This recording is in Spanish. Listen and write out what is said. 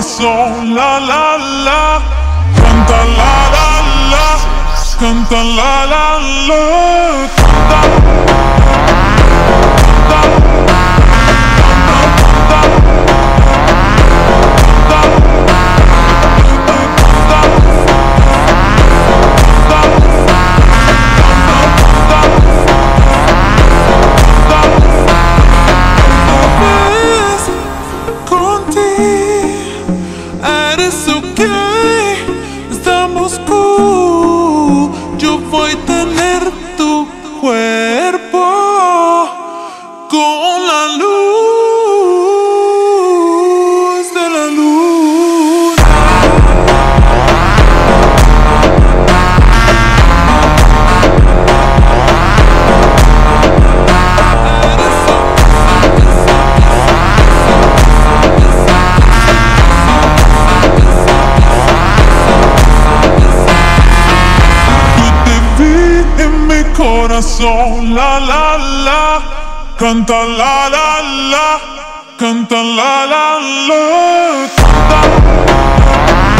corazón, la la la. Canta la la la, canta la la la, eres ok, estamos cool. Yo voy a tener tu cuerpo con la luz de la luz. Corazón, la la la, canta la la la, canta la la la, canta.